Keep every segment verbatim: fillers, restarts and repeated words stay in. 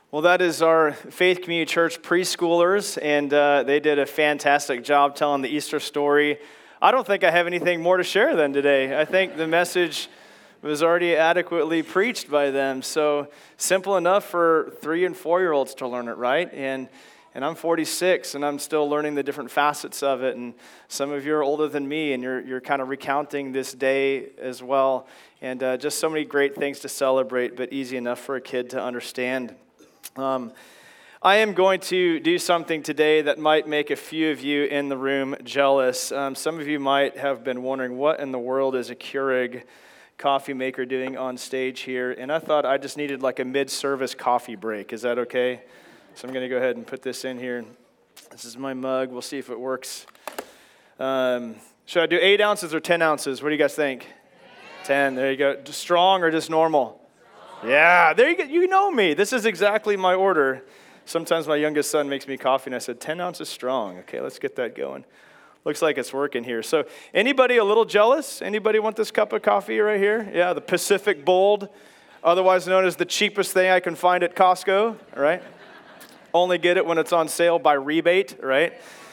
Well, that is our Faith Community Church preschoolers, and uh, they did a fantastic job telling the Easter story. I don't think I have anything more to share than today. I think the message was already adequately preached by them. So simple enough for three and four-year-olds to learn it, right? And and I'm forty-six, and I'm still learning the different facets of it. And some of you are older than me, and you're you're kind of recounting this day as well. And uh, just so many great things to celebrate, but easy enough for a kid to understand. Um, I am going to do something today that might make a few of you in the room jealous. Um, some of you might have been wondering, what in the world is a Keurig coffee maker doing on stage here? And I thought I just needed like a mid-service coffee break. Is that okay? So I'm going to go ahead and put this in here. This is my mug. We'll see if it works. Um, should I do eight ounces or ten ounces? What do you guys think? ten. There you go. Just strong or just normal? Yeah, there you go. You know me. This is exactly my order. Sometimes my youngest son makes me coffee, and I said, ten ounces strong. Okay, let's get that going. Looks like it's working here. So anybody a little jealous? Anybody want this cup of coffee right here? Yeah, the Pacific Bold, otherwise known as the cheapest thing I can find at Costco, right? Only get it when it's on sale by rebate, right?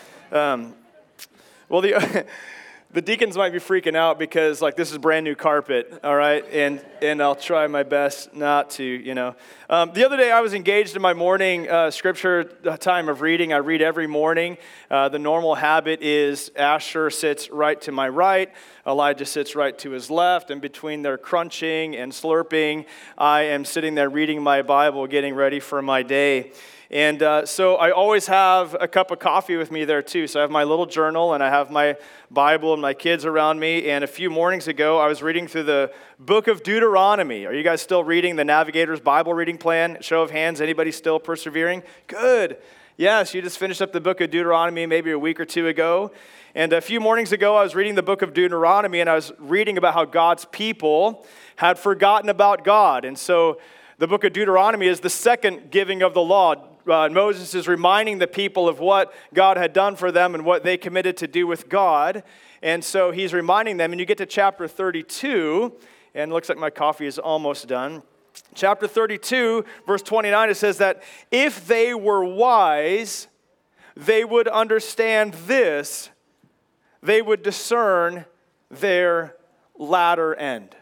Um, well, the... The deacons might be freaking out because, like, this is brand new carpet, all right? And and I'll try my best not to, you know. Um, the other day, I was engaged in my morning uh, scripture time of reading. I read every morning. Uh, the normal habit is Asher sits right to my right. Elijah sits right to his left. And between their crunching and slurping, I am sitting there reading my Bible, getting ready for my day. And uh, so I always have a cup of coffee with me there too. So I have my little journal and I have my Bible and my kids around me. And a few mornings ago, I was reading through the book of Deuteronomy. Are you guys still reading the Navigator's Bible reading plan? Show of hands, anybody still persevering? Good. Yes, you just finished up the book of Deuteronomy maybe a week or two ago. And a few mornings ago, I was reading the book of Deuteronomy and I was reading about how God's people had forgotten about God. And so the book of Deuteronomy is the second giving of the law. Uh, Moses is reminding the people of what God had done for them and what they committed to do with God. And so he's reminding them, and you get to chapter thirty-two, and it looks like my coffee is almost done. Chapter thirty-two, verse twenty-nine, it says that if they were wise, they would understand this, they would discern their latter end.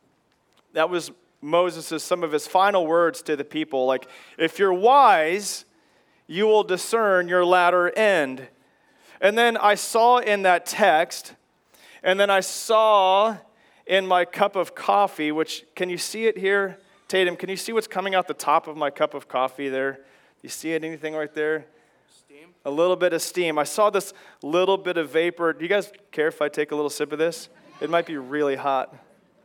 That was Moses' some of his final words to the people, like, if you're wise, you will discern your latter end. And then I saw in that text, and then I saw in my cup of coffee, which, can you see it here? Tatum, can you see what's coming out the top of my cup of coffee there? You see it, anything right there? Steam. A little bit of steam. I saw this little bit of vapor. Do you guys care if I take a little sip of this? It might be really hot.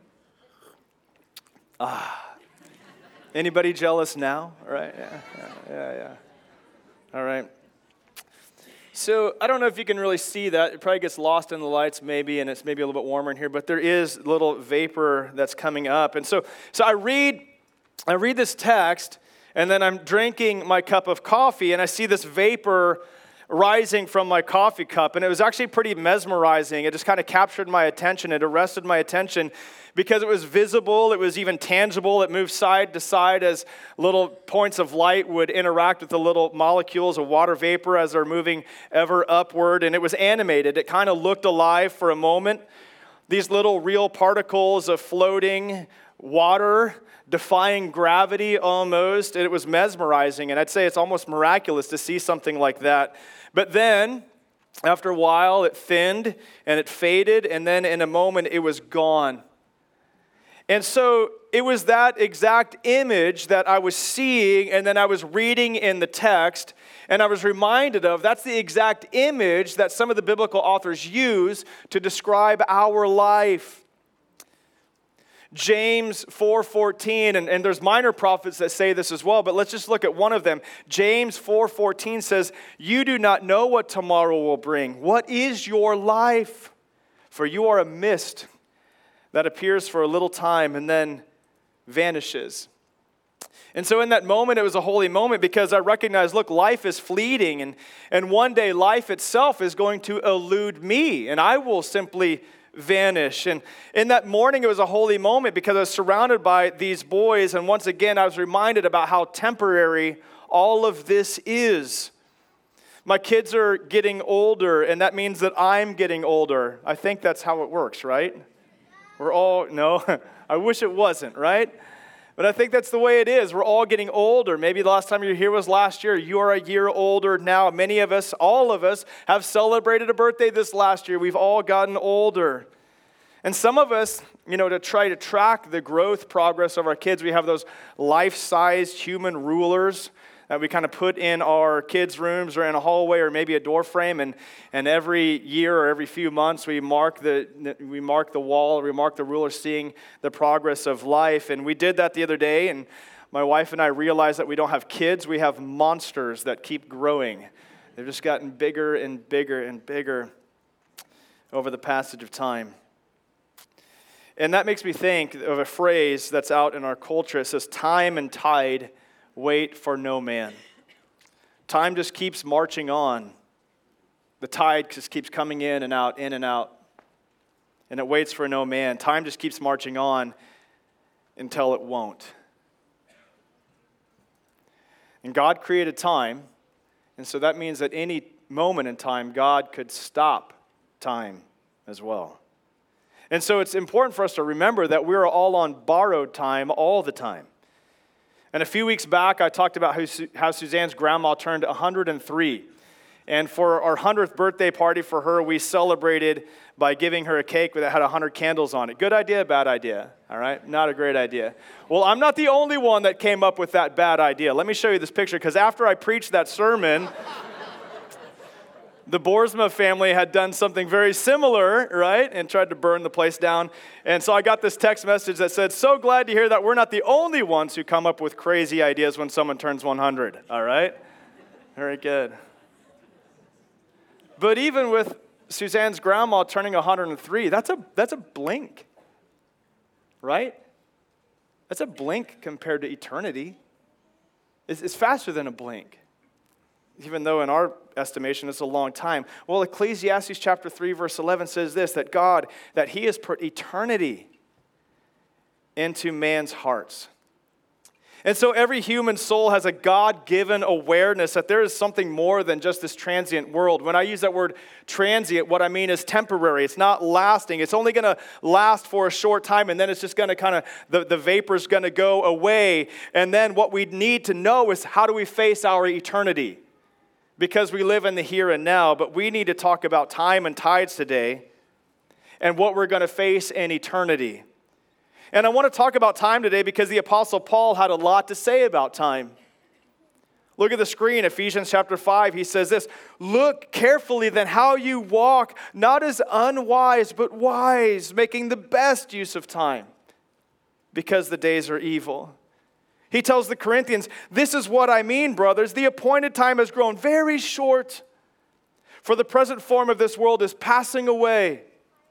Ah, anybody jealous now? All right, yeah, yeah, yeah, yeah. All right. So I don't know if you can really see that. It probably gets lost in the lights maybe, and it's maybe a little bit warmer in here, but there is little vapor that's coming up. And so so I read, I read this text, and then I'm drinking my cup of coffee, and I see this vapor rising from my coffee cup, and it was actually pretty mesmerizing. It just kind of captured my attention. It arrested my attention because it was visible, it was even tangible. It moved side to side as little points of light would interact with the little molecules of water vapor as they're moving ever upward, and it was animated. It kind of looked alive for a moment. These little real particles of floating water defying gravity almost, and it was mesmerizing, and I'd say it's almost miraculous to see something like that. But then, after a while, it thinned, and it faded, and then in a moment, it was gone. And so it was that exact image that I was seeing, and then I was reading in the text, and I was reminded of, that's the exact image that some of the biblical authors use to describe our life. James four fourteen, and, and there's minor prophets that say this as well, but let's just look at one of them. James four fourteen says, you do not know what tomorrow will bring. What is your life? For you are a mist that appears for a little time and then vanishes. And so in that moment, it was a holy moment because I recognized, look, life is fleeting, and, and one day life itself is going to elude me, and I will simply vanish. And in that morning, it was a holy moment because I was surrounded by these boys. And once again, I was reminded about how temporary all of this is. My kids are getting older, and that means that I'm getting older. I think that's how it works, right? We're all, no, I wish it wasn't, right? But I think that's the way it is. We're all getting older. Maybe the last time you were here was last year. You are a year older now. Many of us, all of us, have celebrated a birthday this last year. We've all gotten older. And some of us, you know, to try to track the growth progress of our kids, we have those life-sized human rulers that we kind of put in our kids' rooms or in a hallway or maybe a door frame, and, and every year or every few months we mark the we mark the wall, we mark the ruler, seeing the progress of life. And we did that the other day, and my wife and I realized that we don't have kids, we have monsters that keep growing. They've just gotten bigger and bigger and bigger over the passage of time. And that makes me think of a phrase that's out in our culture. It says, time and tide wait for no man. Time just keeps marching on. The tide just keeps coming in and out, in and out. And it waits for no man. Time just keeps marching on until it won't. And God created time, and so that means that any moment in time, God could stop time as well. And so it's important for us to remember that we're all on borrowed time all the time. And a few weeks back, I talked about how, Su- how Suzanne's grandma turned one hundred three. And for our one hundredth birthday party for her, we celebrated by giving her a cake that had one hundred candles on it. Good idea, bad idea? All right, not a great idea. Well, I'm not the only one that came up with that bad idea. Let me show you this picture, because after I preached that sermon, the Boersma family had done something very similar, right, and tried to burn the place down. And so I got this text message that said, so glad to hear that we're not the only ones who come up with crazy ideas when someone turns one hundred, all right? Very good. But even with Suzanne's grandma turning one hundred three, that's a that's a blink, right? That's a blink compared to eternity. It's, it's faster than a blink, even though in our estimation it's a long time. Well, Ecclesiastes chapter three, verse eleven says this, that God, that He has put eternity into man's hearts. And so every human soul has a God-given awareness that there is something more than just this transient world. When I use that word transient, what I mean is temporary. It's not lasting. It's only going to last for a short time, and then it's just going to kind of, the, the vapor's going to go away. And then what we need to know is, how do we face our eternity? Because we live in the here and now, but we need to talk about time and tides today and what we're going to face in eternity. And I want to talk about time today because the Apostle Paul had a lot to say about time. Look at the screen, Ephesians chapter five, he says this, look carefully then how you walk, not as unwise, but wise, making the best use of time, because the days are evil. He tells the Corinthians, this is what I mean, brothers, the appointed time has grown very short, for the present form of this world is passing away.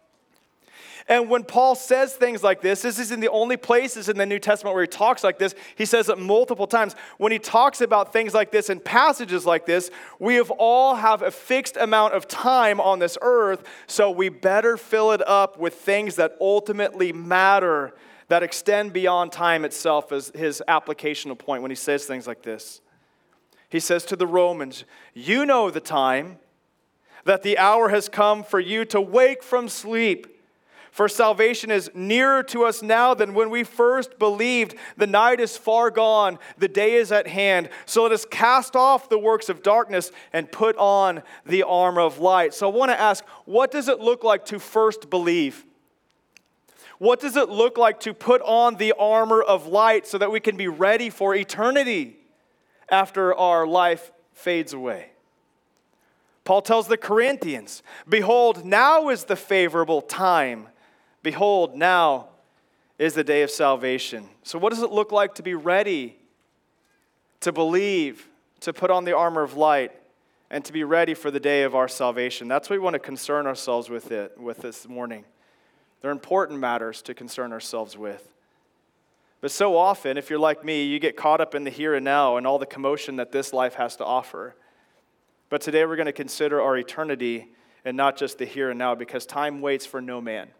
And when Paul says things like this, this isn't the only places in the New Testament where he talks like this. He says it multiple times. When he talks about things like this in passages like this, we have all have a fixed amount of time on this earth, so we better fill it up with things that ultimately matter, that extend beyond time itself, as his applicational point when he says things like this. He says to the Romans, you know the time, that the hour has come for you to wake from sleep. For salvation is nearer to us now than when we first believed. The night is far gone, the day is at hand. So let us cast off the works of darkness and put on the armor of light. So I want to ask, what does it look like to first believe? What does it look like to put on the armor of light so that we can be ready for eternity after our life fades away? Paul tells the Corinthians, behold, now is the favorable time. Behold, now is the day of salvation. So what does it look like to be ready, to believe, to put on the armor of light, and to be ready for the day of our salvation? That's what we want to concern ourselves with it with this morning. They're important matters to concern ourselves with. But so often, if you're like me, you get caught up in the here and now and all the commotion that this life has to offer. But today we're going to consider our eternity and not just the here and now, because time waits for no man.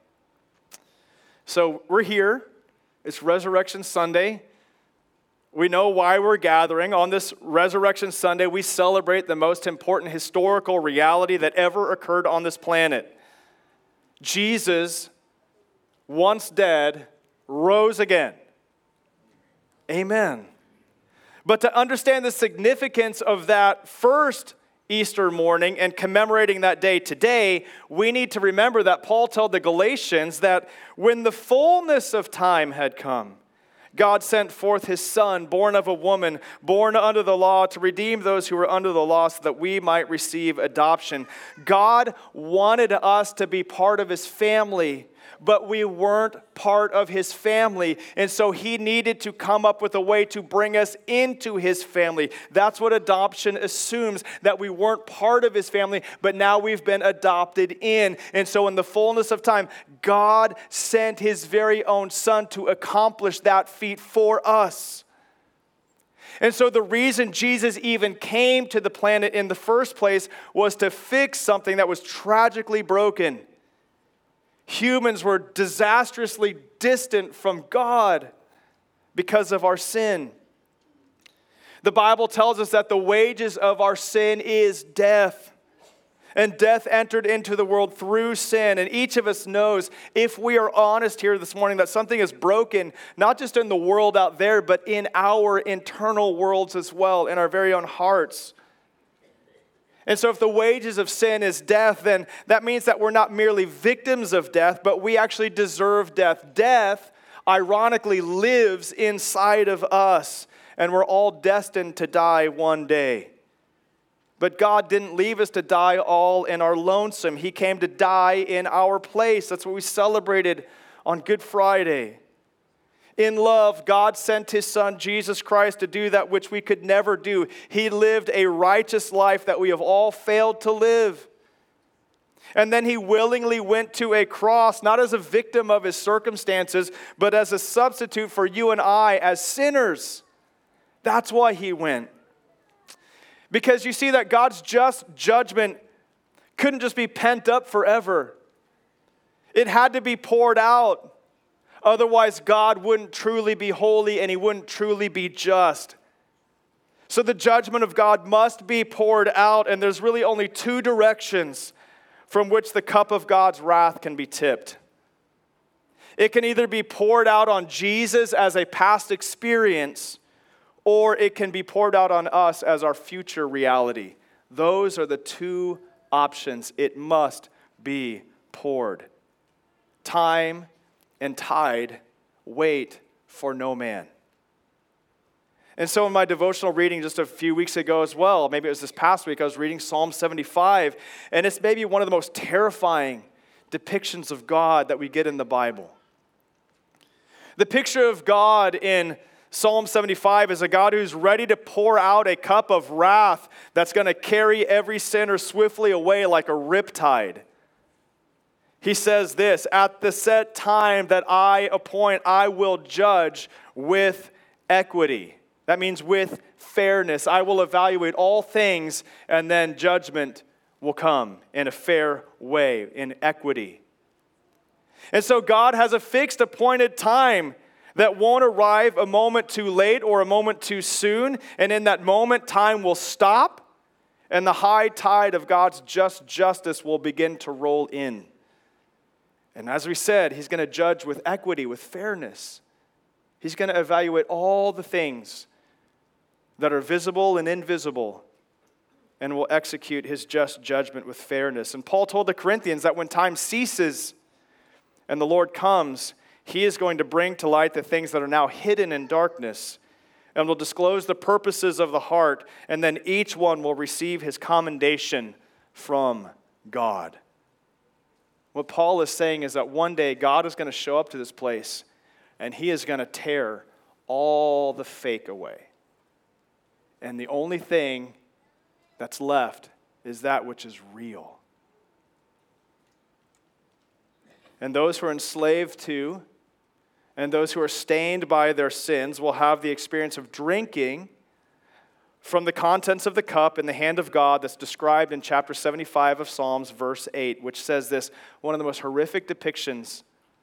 So we're here. It's Resurrection Sunday. We know why we're gathering. On this Resurrection Sunday, we celebrate the most important historical reality that ever occurred on this planet. Jesus, once dead, rose again. Amen. But to understand the significance of that first Easter morning and commemorating that day today, we need to remember that Paul told the Galatians that when the fullness of time had come, God sent forth his Son, born of a woman, born under the law, to redeem those who were under the law so that we might receive adoption. God wanted us to be part of his family, but we weren't part of his family. And so he needed to come up with a way to bring us into his family. That's what adoption assumes, that we weren't part of his family, but now we've been adopted in. And so in the fullness of time, God sent his very own Son to accomplish that feat for us. And so the reason Jesus even came to the planet in the first place was to fix something that was tragically broken. Humans were disastrously distant from God because of our sin. The Bible tells us that the wages of our sin is death. And death entered into the world through sin. And each of us knows, if we are honest here this morning, that something is broken, not just in the world out there, but in our internal worlds as well, in our very own hearts. And so if the wages of sin is death, then that means that we're not merely victims of death, but we actually deserve death. Death, ironically, lives inside of us, and we're all destined to die one day. But God didn't leave us to die all in our lonesome. He came to die in our place. That's what we celebrated on Good Friday. In love, God sent his Son, Jesus Christ, to do that which we could never do. He lived a righteous life that we have all failed to live. And then he willingly went to a cross, not as a victim of his circumstances, but as a substitute for you and I as sinners. That's why he went. Because you see that God's just judgment couldn't just be pent up forever. It had to be poured out. Otherwise, God wouldn't truly be holy and he wouldn't truly be just. So the judgment of God must be poured out, and there's really only two directions from which the cup of God's wrath can be tipped. It can either be poured out on Jesus as a past experience, or it can be poured out on us as our future reality. Those are the two options. It must be poured. Time and tide wait for no man. And so in my devotional reading just a few weeks ago as well, maybe it was this past week, I was reading Psalm seventy-five, and it's maybe one of the most terrifying depictions of God that we get in the Bible. The picture of God in Psalm seventy-five is a God who's ready to pour out a cup of wrath that's going to carry every sinner swiftly away like a riptide. He says this, at the set time that I appoint, I will judge with equity. That means with fairness. I will evaluate all things, and then judgment will come in a fair way, in equity. And so God has a fixed appointed time that won't arrive a moment too late or a moment too soon. And in that moment, time will stop, and the high tide of God's just justice will begin to roll in. And as we said, he's going to judge with equity, with fairness. He's going to evaluate all the things that are visible and invisible, and will execute his just judgment with fairness. And Paul told the Corinthians that when time ceases and the Lord comes, he is going to bring to light the things that are now hidden in darkness, and will disclose the purposes of the heart, and then each one will receive his commendation from God. What Paul is saying is that one day God is going to show up to this place, and he is going to tear all the fake away. And the only thing that's left is that which is real. And those who are enslaved to, and those who are stained by their sins will have the experience of drinking from the contents of the cup in the hand of God that's described in chapter seventy-five of Psalms, verse eight, which says this, one of the most horrific depictions.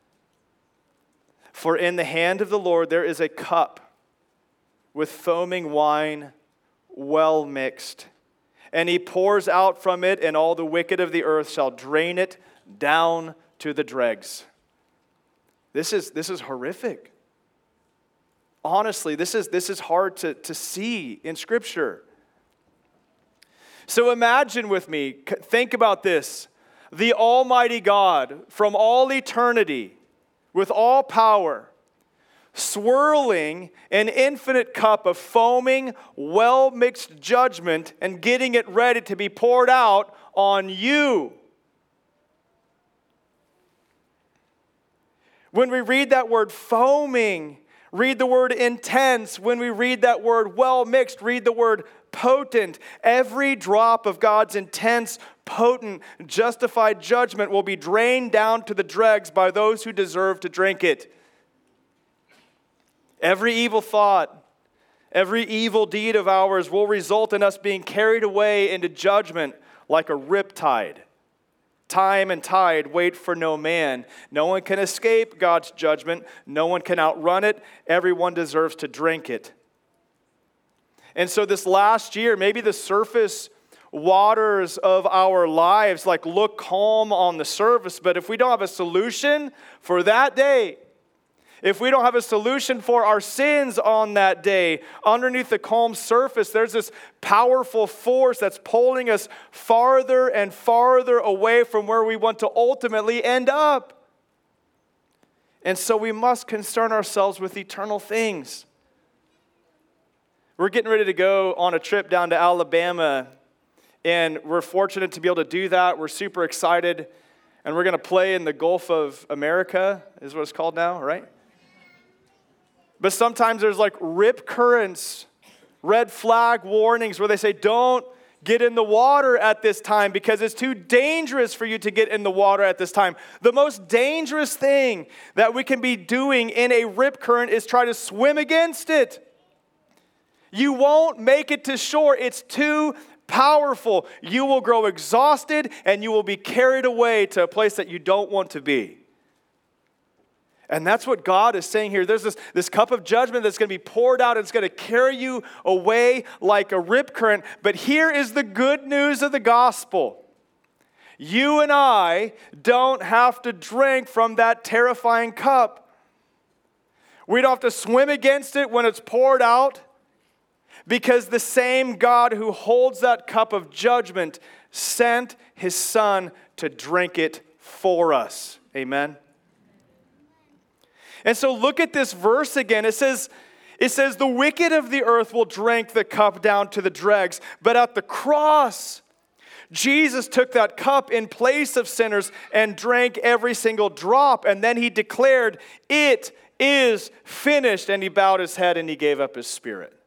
For in the hand of the Lord there is a cup with foaming wine, well mixed, and he pours out from it, and all the wicked of the earth shall drain it down to the dregs. This is, this is horrific. Honestly, this is, this is hard to, to see in Scripture. So imagine with me, think about this. The Almighty God from all eternity, with all power, swirling an infinite cup of foaming, well-mixed judgment and getting it ready to be poured out on you. When we read that word foaming, read the word intense. When we read that word well-mixed, read the word potent. Every drop of God's intense, potent, justified judgment will be drained down to the dregs by those who deserve to drink it. Every evil thought, every evil deed of ours will result in us being carried away into judgment like a riptide. Time and tide wait for no man. No one can escape God's judgment. No one can outrun it. Everyone deserves to drink it. And so this last year, maybe the surface waters of our lives like look calm on the surface, but if we don't have a solution for that day, if we don't have a solution for our sins on that day, underneath the calm surface, there's this powerful force that's pulling us farther and farther away from where we want to ultimately end up. And so we must concern ourselves with eternal things. We're getting ready to go on a trip down to Alabama, and we're fortunate to be able to do that. We're super excited, and we're going to play in the Gulf of America, is what it's called now, right? But sometimes there's like rip currents, red flag warnings where they say, don't get in the water at this time because it's too dangerous for you to get in the water at this time. The most dangerous thing that we can be doing in a rip current is try to swim against it. You won't make it to shore. It's too powerful. You will grow exhausted and you will be carried away to a place that you don't want to be. And that's what God is saying here. There's this, this cup of judgment that's going to be poured out. It's going to carry you away like a rip current. But here is the good news of the gospel. You and I don't have to drink from that terrifying cup. We don't have to swim against it when it's poured out, because the same God who holds that cup of judgment sent his Son to drink it for us. Amen. And so look at this verse again. It says, it says, the wicked of the earth will drink the cup down to the dregs. But at the cross, Jesus took that cup in place of sinners and drank every single drop. And then he declared, it is finished. And he bowed his head and he gave up his spirit.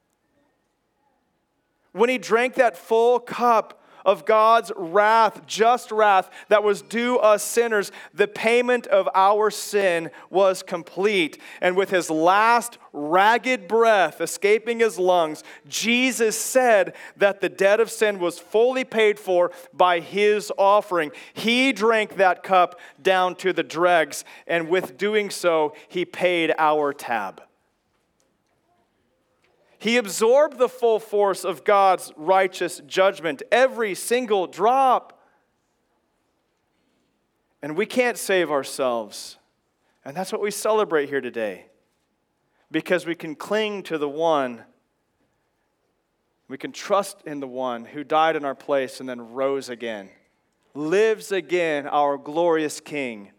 When he drank that full cup of God's wrath, just wrath that was due us sinners, the payment of our sin was complete. And with his last ragged breath escaping his lungs, Jesus said that the debt of sin was fully paid for by his offering. He drank that cup down to the dregs, and with doing so, he paid our tab. He absorbed the full force of God's righteous judgment, every single drop. And we can't save ourselves. And that's what we celebrate here today. Because we can cling to the one, we can trust in the one who died in our place and then rose again. Lives again, our glorious King.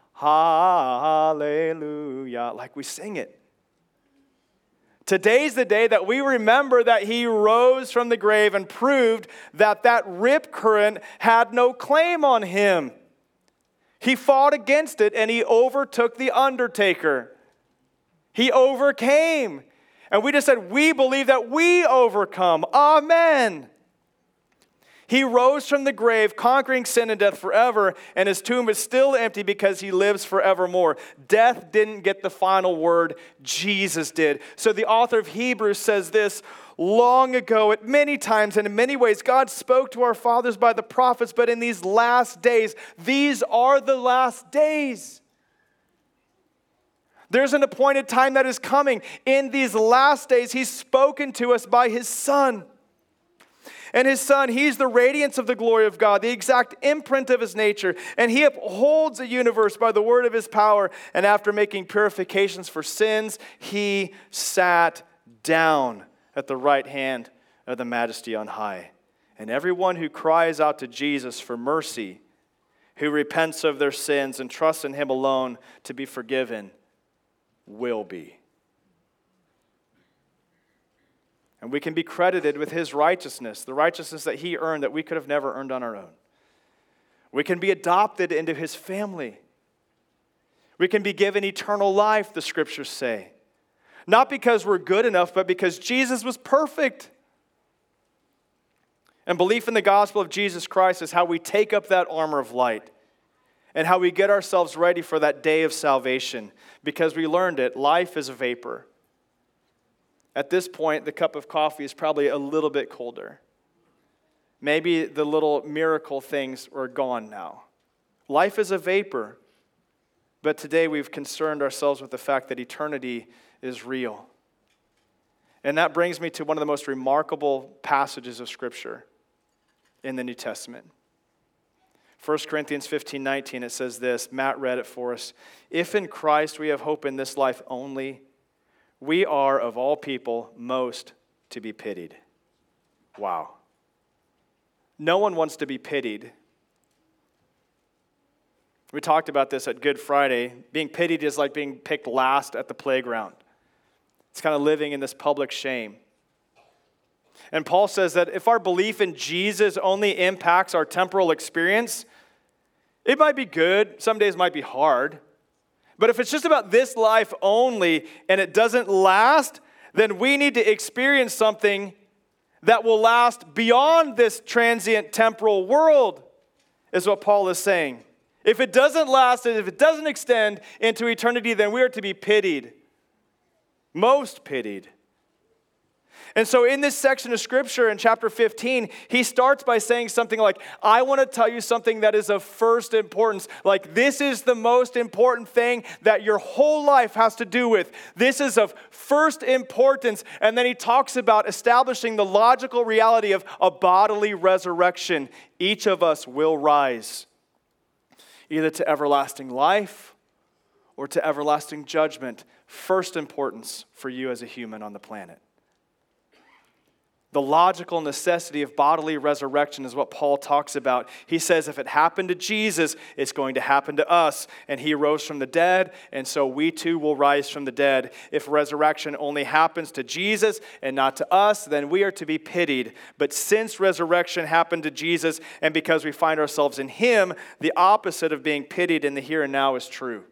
Hallelujah. Like we sing it. Today's the day that we remember that he rose from the grave and proved that that rip current had no claim on him. He fought against it and he overtook the undertaker. He overcame. And we just said, we believe that we overcome. Amen. He rose from the grave, conquering sin and death forever, and his tomb is still empty because he lives forevermore. Death didn't get the final word, Jesus did. So the author of Hebrews says this, long ago, at many times and in many ways, God spoke to our fathers by the prophets, but in these last days, these are the last days. There's an appointed time that is coming. In these last days, he's spoken to us by his Son. And his Son, he's the radiance of the glory of God, the exact imprint of his nature. And he upholds the universe by the word of his power. And after making purifications for sins, he sat down at the right hand of the Majesty on high. And everyone who cries out to Jesus for mercy, who repents of their sins and trusts in him alone to be forgiven, will be. And we can be credited with his righteousness, the righteousness that he earned that we could have never earned on our own. We can be adopted into his family. We can be given eternal life, the scriptures say. Not because we're good enough, but because Jesus was perfect. And belief in the gospel of Jesus Christ is how we take up that armor of light and how we get ourselves ready for that day of salvation. Because we learned it, life is a vapor. At this point, the cup of coffee is probably a little bit colder. Maybe the little miracle things are gone now. Life is a vapor. But today we've concerned ourselves with the fact that eternity is real. And that brings me to one of the most remarkable passages of Scripture in the New Testament. First Corinthians fifteen nineteen, it says this. Matt read it for us. If in Christ we have hope in this life only, we are, of all people, most to be pitied. Wow. No one wants to be pitied. We talked about this at Good Friday. Being pitied is like being picked last at the playground. It's kind of living in this public shame. And Paul says that if our belief in Jesus only impacts our temporal experience, it might be good. Some days might be hard. But if it's just about this life only and it doesn't last, then we need to experience something that will last beyond this transient temporal world, is what Paul is saying. If it doesn't last and if it doesn't extend into eternity, then we are to be pitied. Most pitied. And so in this section of Scripture in chapter fifteen, he starts by saying something like, I want to tell you something that is of first importance. Like, this is the most important thing that your whole life has to do with. This is of first importance. And then he talks about establishing the logical reality of a bodily resurrection. Each of us will rise, either to everlasting life or to everlasting judgment. First importance for you as a human on the planet. The logical necessity of bodily resurrection is what Paul talks about. He says if it happened to Jesus, it's going to happen to us. And he rose from the dead, and so we too will rise from the dead. If resurrection only happens to Jesus and not to us, then we are to be pitied. But since resurrection happened to Jesus, and because we find ourselves in him, the opposite of being pitied in the here and now is true.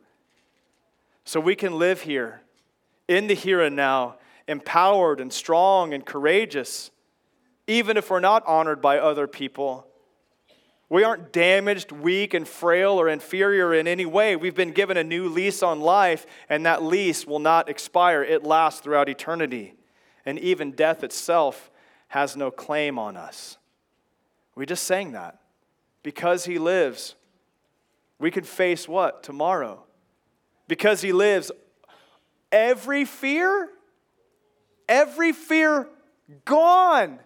So we can live here, in the here and now, empowered and strong and courageous, even if we're not honored by other people. We aren't damaged, weak, and frail or inferior in any way. We've been given a new lease on life, and that lease will not expire. It lasts throughout eternity. And even death itself has no claim on us. We just sang that. Because he lives, we can face what? Tomorrow. Because he lives, every fear Every fear gone.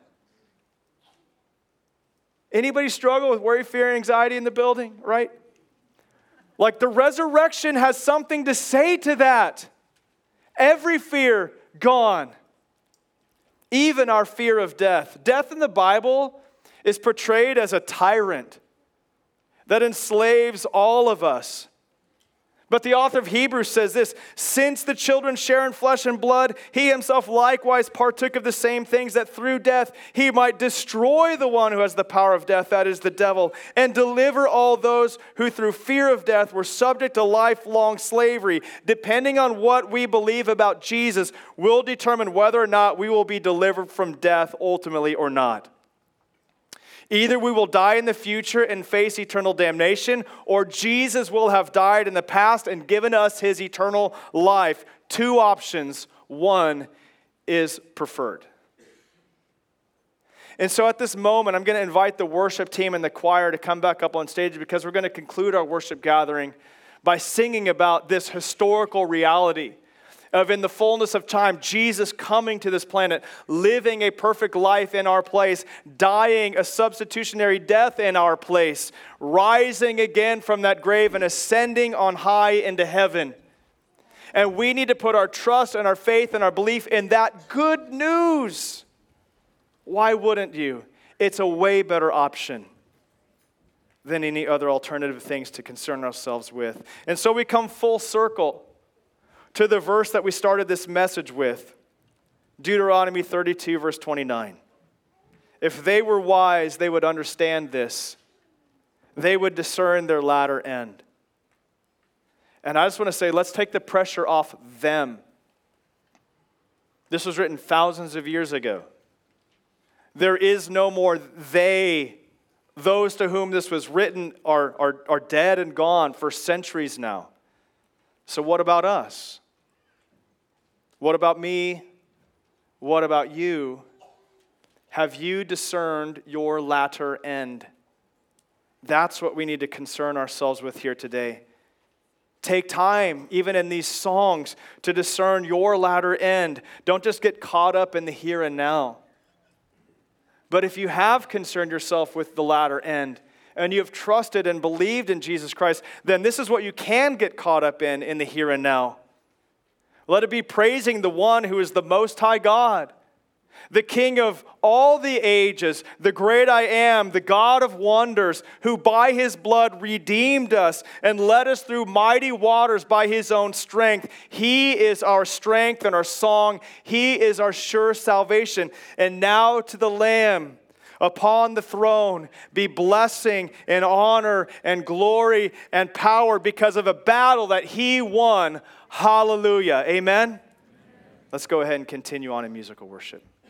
Anybody struggle with worry, fear, and anxiety in the building, right? Like the resurrection has something to say to that. Every fear gone. Even our fear of death. Death in the Bible is portrayed as a tyrant that enslaves all of us. But the author of Hebrews says this, since the children share in flesh and blood, he himself likewise partook of the same things, that through death he might destroy the one who has the power of death, that is the devil, and deliver all those who through fear of death were subject to lifelong slavery. Depending on what we believe about Jesus will determine whether or not we will be delivered from death ultimately or not. Either we will die in the future and face eternal damnation, or Jesus will have died in the past and given us his eternal life. Two options. One is preferred. And so at this moment, I'm going to invite the worship team and the choir to come back up on stage because we're going to conclude our worship gathering by singing about this historical reality of, in the fullness of time, Jesus coming to this planet, living a perfect life in our place, dying a substitutionary death in our place, rising again from that grave and ascending on high into heaven. And we need to put our trust and our faith and our belief in that good news. Why wouldn't you? It's a way better option than any other alternative things to concern ourselves with. And so we come full circle to the verse that we started this message with, Deuteronomy thirty-two, verse twenty-nine. If they were wise, they would understand this. They would discern their latter end. And I just want to say, let's take the pressure off them. This was written thousands of years ago. There is no more they. Those to whom this was written are, are, are dead and gone for centuries now. So what about us? What about me? What about you? Have you discerned your latter end? That's what we need to concern ourselves with here today. Take time, even in these songs, to discern your latter end. Don't just get caught up in the here and now. But if you have concerned yourself with the latter end, and you have trusted and believed in Jesus Christ, then this is what you can get caught up in in the here and now. Let it be praising the one who is the Most High God, the King of all the ages, the great I am, the God of wonders, who by his blood redeemed us and led us through mighty waters by his own strength. He is our strength and our song. He is our sure salvation. And now to the Lamb upon the throne be blessing and honor and glory and power because of a battle that he won. Hallelujah. Amen? Amen. Let's go ahead and continue on in musical worship.